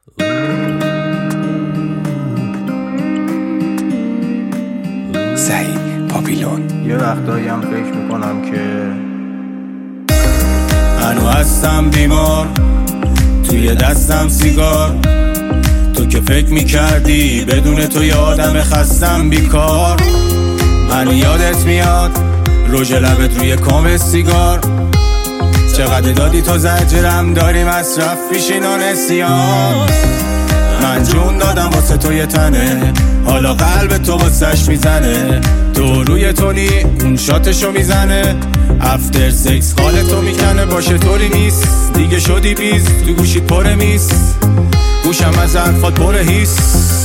سعید پاپیلون. یه وقتایی هم فکر میکنم که هنو هستم بیمار، توی دستم سیگار. تو که فکر میکردی بدون تو یه آدم خستم بیکار. هنو یادت میاد روژ لبت روی کام سیگار. چقدر دادی تو زجرم داری مصرف پیشین و نسیان. من جون دادم واسه تو یه تنه، حالا قلب تو واسش میزنه. تو روی تونی اون شاتشو میزنه، افتر سکس خال تو میکنه. باشه طوری نیست دیگه شدی بیز، تو گوشیت پر میز، گوشم از حرفات پر هیس.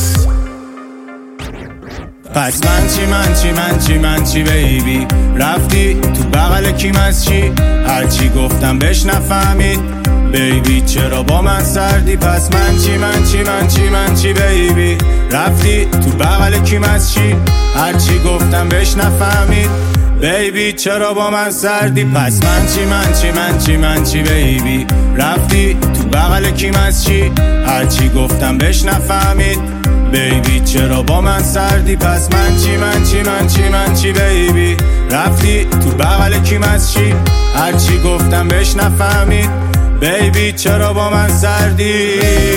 پس من چی بیبی؟ رفتی تو بغل کیم از چی؟ هرچی گفتم بهش نفهمید بیبی، چرا با من سردی؟ پس من چی بیبی؟ رفتی تو بغل کیم از چی؟ هرچی گفتم بهش نفهمید بیبی، چرا با من سردی؟ پس من چی بیبی؟ رفتی تو بغل کیم از چی؟ هرچی گفتم بهش نفهمید بیبی، چرا با من سردی؟ پس من چی بیبی؟ رفتی تو بغل کیم از چی؟ هرچی گفتم بهش نفهمید بیبی، چرا با من سردی؟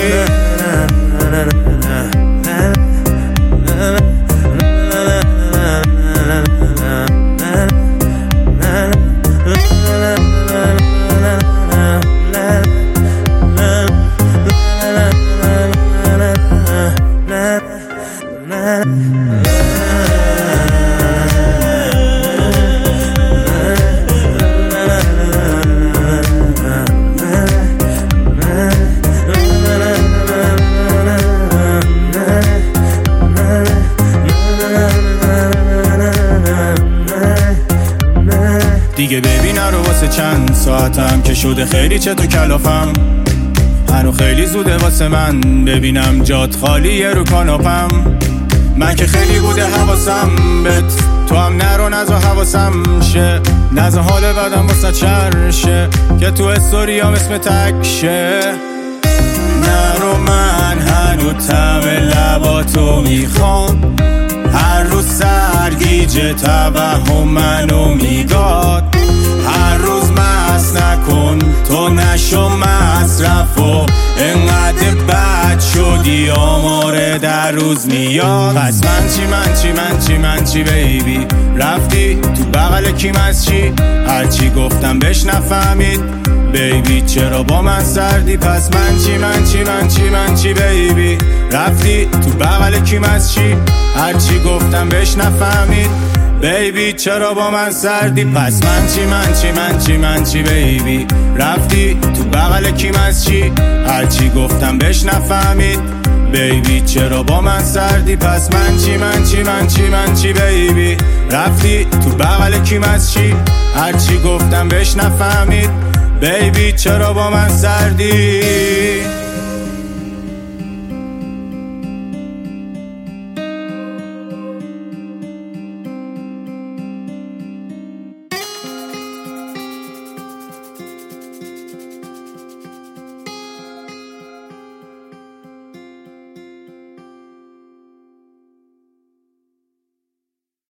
دیگه ببین رو واسه چند ساعتم که شده خیلی چه تو کلافم. هنو خیلی زوده واسه من ببینم جات خالیه رو کاناپم. من که خیلی بوده حواسم بهت، تو هم نرو نزا حواسم شه. نزا حال بدم واسه چرشه که تو استوریام اسم تکشه. نرو من هنو تم لباتو میخوام، هر روز سرگیجه توهم منو میداد. هر روز مست نکن تو نشو مصرف و انقدر بد شدی آماره در روز میاد. پس من چی بیبی؟ رفتی تو بغل کیم از چی؟ هرچی گفتم بهش نفهمید بیبی، چرا با من سردی؟ پس من چی بیبی؟ رفتی تو بغل کیم از چی؟ هرچی گفتم بهش نفهمید بیبی، چرا با من سردی؟ پس من چی بیبی؟ رفتی تو بغل کیم از چی؟ هرچی گفتم بهش نفهمید بیبی، چرا با من سردی؟ پس من چی بیبی؟ رفتی تو بغل کیم از چی؟ هرچی گفتم بهش نفهمید بیبی، چرا با من سردی؟